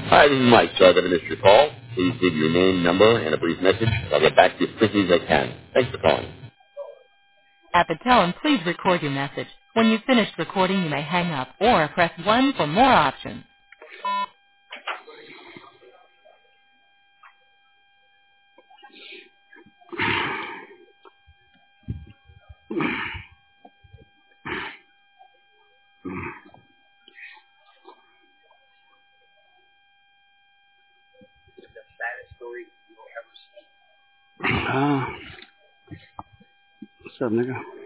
Hi, this is Mike. Sorry that I missed your call. Please leave your name, number, and a brief message. I'll get back to you as quickly as I can. Thanks for calling. At the tone, please record your message. When you've finished recording, you may hang up or press 1 for more options. What's up, nigga?